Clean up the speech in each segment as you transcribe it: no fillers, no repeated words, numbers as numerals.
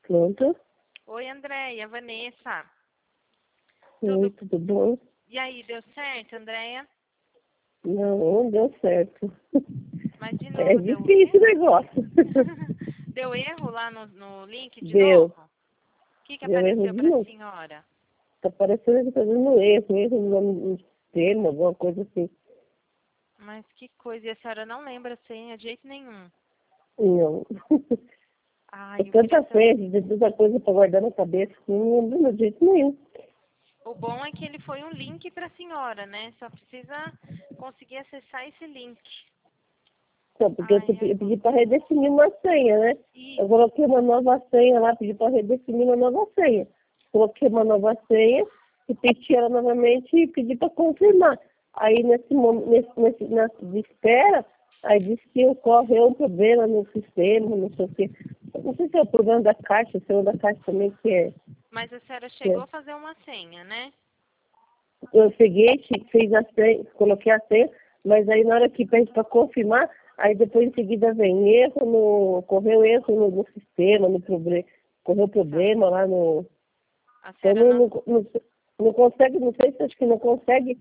Pronto. Oi, Andréia, Vanessa. Oi, tudo bom? E aí, deu certo, Andréia? Não deu certo. Mas de É novo, difícil o negócio. deu erro lá no link de Deu. novo? O que Deu erro apareceu de para a novo. senhora? Tá parecendo que tá dando erro no nome do sistema, alguma coisa assim. Mas que coisa, e a senhora não lembra a senha de jeito nenhum. Não. Ai, É eu tanta queria saber. coisa, de tanta coisa pra guardar na cabeça que não lembro de jeito nenhum. O bom é que ele foi um link para a senhora, né? Só precisa conseguir acessar esse link. Só porque Ai, eu pedi para redefinir uma senha, né? Eu coloquei uma nova senha lá, pedi para redefinir uma nova senha. Coloquei uma nova senha, repeti ela novamente e pedi para confirmar. Aí nessa de espera, aí disse que ocorreu um problema no sistema, não sei o quê. Não sei se é o problema da caixa, se é o da caixa também que é. Mas a senhora chegou a fazer uma senha, né? Eu peguei, fiz a senha, coloquei a senha, mas aí na hora que pede para confirmar, aí depois em seguida vem ocorreu erro no sistema, no problema, ocorreu problema lá no. A Então senhora não consegue, não sei se acho que não consegue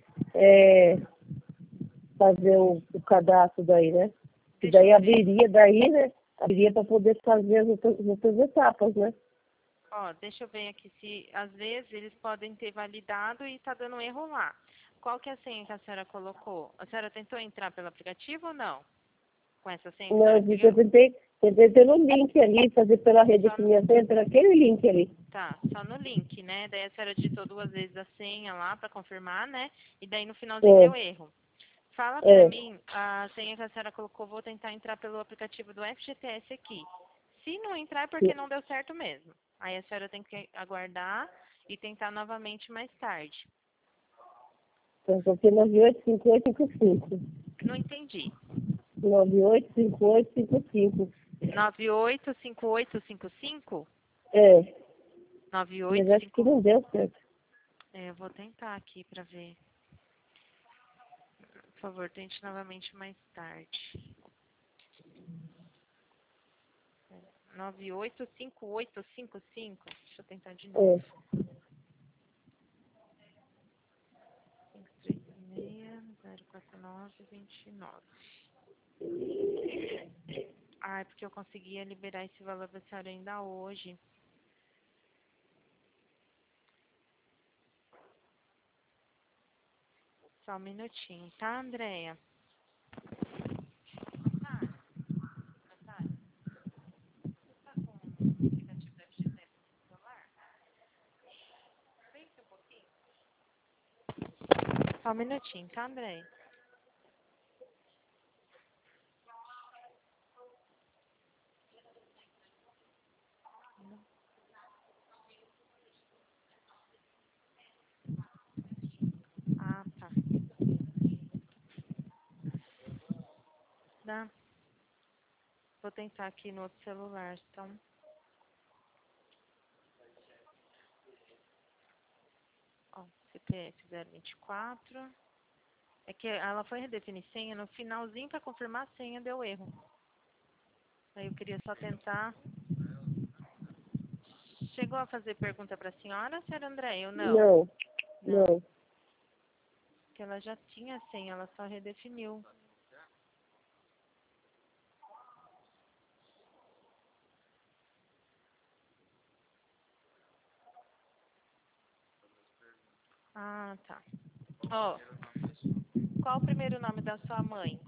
fazer o cadastro daí, né? Que daí abriria daí, né? Abriria para poder fazer as outras etapas, né? Ó, deixa eu ver aqui se às vezes eles podem ter validado e tá dando erro lá. Qual que é a senha que a senhora colocou? A senhora tentou entrar pelo aplicativo ou não? Com essa senha que a senhora Não, eu criou? tentei pelo link ali, fazer pela redefinir a senha, pelo aquele link ali. Tá, só no link, né? Daí a senhora digitou 2 vezes a senha lá para confirmar, né? E daí no finalzinho deu erro. Fala pra mim a senha que a senhora colocou, vou tentar entrar pelo aplicativo do FGTS aqui. Se não entrar é porque não deu certo mesmo. Aí a senhora tem que aguardar e tentar novamente mais tarde. Então, coloquei 985855. Não entendi. 985855. 985855? É, mas acho que 9855. não deu certo. Eu vou tentar aqui pra ver. Por favor, tente novamente mais tarde. 985855. Deixa eu tentar de novo. 536-049-29. Ah, é porque eu conseguia liberar esse valor da senhora ainda hoje. Só um minutinho, tá, Andréia? Só um minutinho, tá, Andréia? Ah, tá. Dá. Vou tentar aqui no outro celular, então. Ó, CPF 024. É que ela foi redefinir senha, no finalzinho para confirmar a senha deu erro. Aí eu queria só tentar. Chegou a fazer pergunta para a senhora Andréia, ou não? Não. Porque ela já tinha a senha, ela só redefiniu. Ah, tá. Ó, qual o primeiro nome da sua mãe?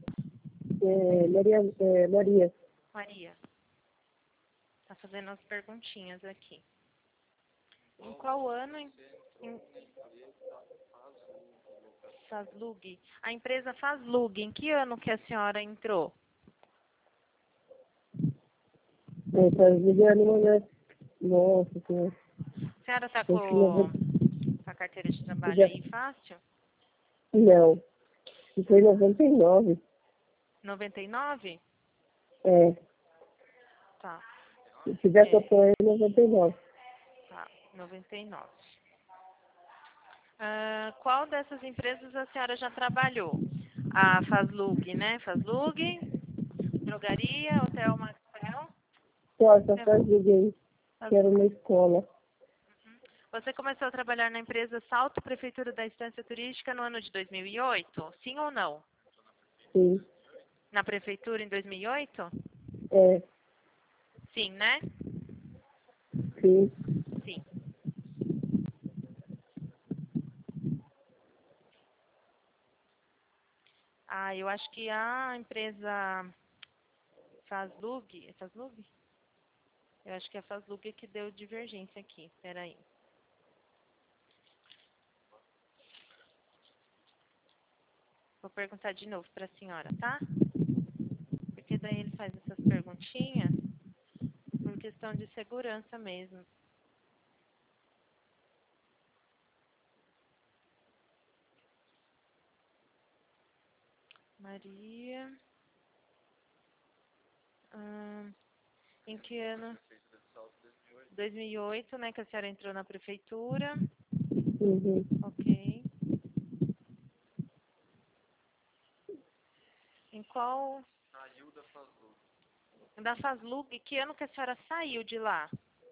Maria. Maria. Tá fazendo as perguntinhas aqui. Em qual ano Fazlug? A empresa Fazlug, em que ano que a senhora entrou? Tá ligando, né? Nossa, senhora. A senhora tá Acho que não. com a carteira de trabalho aí fácil? Não. Isso foi em 99. 99? É. Tá. Se tiver que eu tô em 99. Tá, 99. Qual dessas empresas a senhora já trabalhou? A Fazlug, né? Fazlug, drogaria, Hotel Maxwell. Nossa, faz aí. Quero uma escola. Você começou a trabalhar na empresa Salto Prefeitura da Estância Turística no ano de 2008? Sim ou não? Sim. Na prefeitura em 2008? É, Sim, né? sim. Sim. Ah, eu acho que a empresa Fazlug, é Fazlug? Eu acho que é a Fazlug que deu divergência aqui. Espera aí. Vou perguntar de novo para a senhora, tá? Porque daí ele faz essas perguntinhas por questão de segurança mesmo. Maria. Em que ano? 2008, né? Que a senhora entrou na prefeitura. Uhum. Ok. Em qual? Da Fazlug. Que ano que a senhora saiu de lá?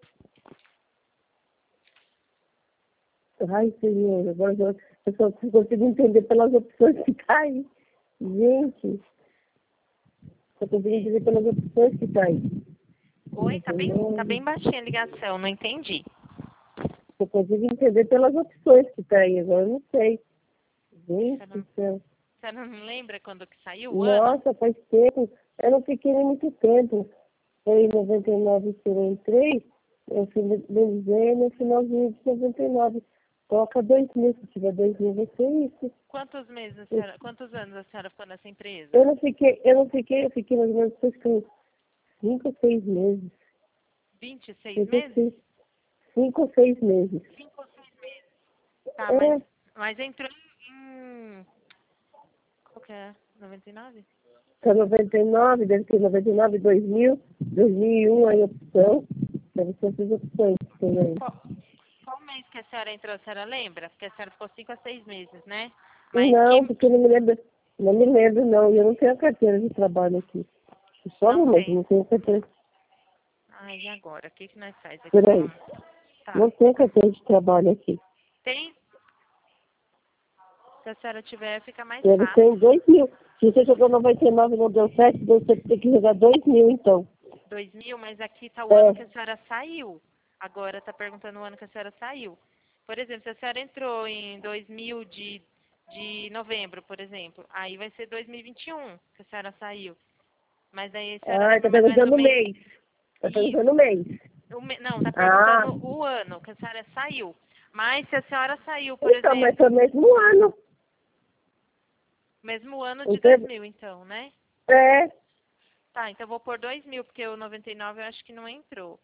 Ai, senhor, agora eu só consigo entender pelas opções que tá aí. Gente, só consigo entender pelas opções que tá aí. Oi, tá bem baixinha a ligação, não entendi. Só consigo entender pelas opções que tá aí, agora eu não sei. Gente do céu. A senhora não lembra quando que saiu o ano? Nossa, faz tempo. Eu não fiquei nem muito tempo. Foi em 99 que eu entrei, eu finalizei no finalzinho de 99. Toca 2000, se tiver 2000 vai ser isso. Quantos meses a senhora, quantos anos a senhora ficou nessa empresa? Eu fiquei mais ou menos acho que uns 5 ou 6 meses. 26 meses? 5 ou 6 meses. 5 ou 6 meses. Tá, É, mas entrou em... Qual que é? 99? tá 99, deve ter 99, 2000, 2001 aí a opção. Deve ser essas opções que tem aí. Qual mês que a senhora entrou? A senhora lembra? Porque a senhora ficou 5 a 6 meses, né? Mas Não, que... porque eu não me lembro. Não me lembro, não. E eu não tenho a carteira de trabalho aqui. Só Não no mesmo, tem. não tenho carteira. Ai, e agora? O que que nós faz aqui? Peraí. Tá. Não tenho carteira de trabalho aqui. Tem? Se a senhora tiver, fica mais Deve ser fácil. em 2000. Se você jogou 99 e não deu certo, você tem que jogar 2000, então. 2000, mas aqui tá o É. ano que a senhora saiu. Agora tá perguntando o ano que a senhora saiu. Por exemplo, se a senhora entrou em 2000 de novembro, por exemplo, aí vai ser 2021 que a senhora saiu. Mas aí a senhora Ah, lembra tá mais ou menos perguntando o o mês? mês. Tá perguntando o Isso. mês. Não, tá Ah, perguntando o ano que a senhora saiu. Mas se a senhora saiu, por então, mas foi exemplo, o mesmo ano. mesmo ano de Entende? 2000, então, né? É. Tá, então eu vou pôr 2000, porque o 99 eu acho que não entrou.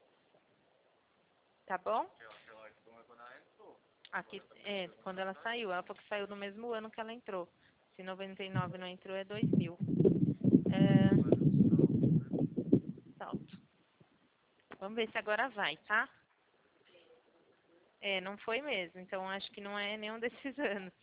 Tá bom? Aqui, quando ela saiu. Ela falou que saiu no mesmo ano que ela entrou. Se 99 não entrou, é 2000. Salto. Vamos ver se agora vai, tá? Não foi mesmo. Então, acho que não é nenhum desses anos.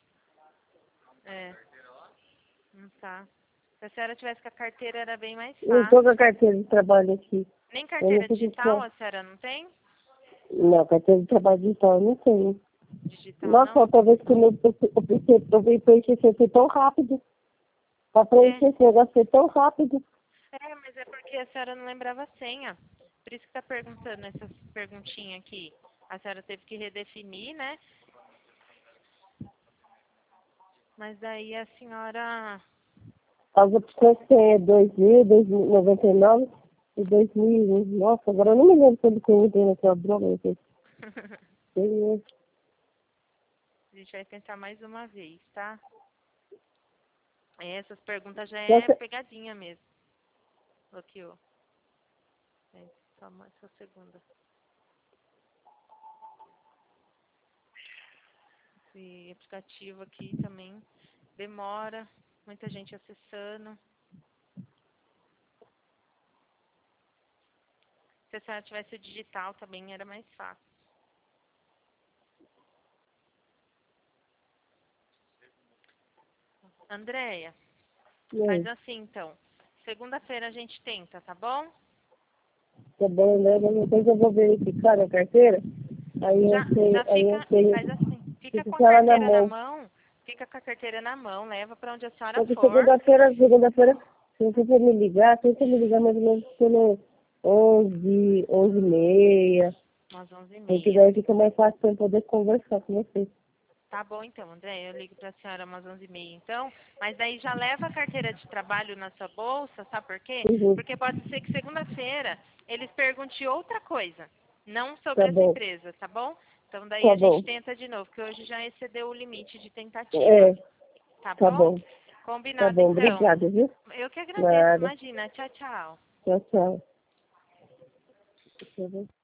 Não tá. Se a senhora tivesse com a carteira, era bem mais Não tô com a fácil. carteira de trabalho aqui. Nem Eu não carteira fiz digital isso. a senhora não tem? Não, carteira de trabalho digital eu não tenho. Digital Nossa, não? outra vez que eu vim preencher foi tão rápido. Pra É. preencher esse negócio foi tão rápido. Mas é porque a senhora não lembrava a senha. Por isso que tá perguntando essas perguntinhas aqui. A senhora teve que redefinir, né? Mas daí a senhora... As opções que tem é 2000, 2099 e 2001. Nossa, agora eu não me lembro quando que eu entrei naquela droga. A gente vai tentar mais uma vez, tá? Essas perguntas já é Nossa, pegadinha mesmo. Bloqueou. Só a segunda. Esse aplicativo aqui também demora. Muita gente acessando. Se a senhora tivesse o digital também era mais fácil. Andréia, faz assim então. Segunda-feira a gente tenta, tá bom? Tá bom, né? Mas depois eu vou verificar na carteira. Aí Já, eu sei, já aí eu fica, sei. faz assim, fica com a Fica lá na carteira na mão. mão, fica com a carteira na mão, leva para onde a senhora Porque for, segunda-feira, se você for me ligar, tenta me ligar mais ou menos pelo 11h30. umas 11 e Porque meia. daí fica mais fácil pra eu poder conversar com você. Tá bom então, André, eu ligo para a senhora umas 11 e meia então, mas daí já leva a carteira de trabalho na sua bolsa, sabe por quê? Uhum. Porque pode ser que segunda-feira eles perguntem outra coisa, não Tá sobre essa bom, empresa, tá bom? Então daí tá a gente bom. tenta de novo, porque hoje já excedeu o limite de tentativa, É, tá tá bom? bom. Tá Combinado bom, então. obrigada, viu? Eu que agradeço, Nada. imagina. Tchau, tchau. Tchau, tchau.